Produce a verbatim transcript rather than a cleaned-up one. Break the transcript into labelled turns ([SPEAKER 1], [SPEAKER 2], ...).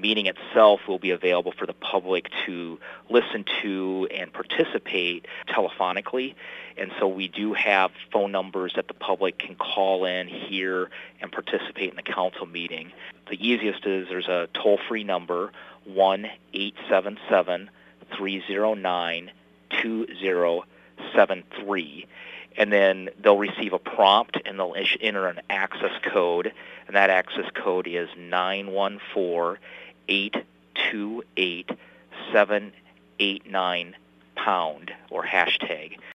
[SPEAKER 1] meeting itself will be available for the public to listen to and participate telephonically. And so we do have phone numbers that the public can call in, hear, and participate in the council meeting. The easiest is there's a toll-free number, one eight seven seven, three zero nine, two zero seven three. And then they'll receive a prompt and they'll enter an access code, and that access code is nine one four, eight two eight, seven eight nine pound or hashtag.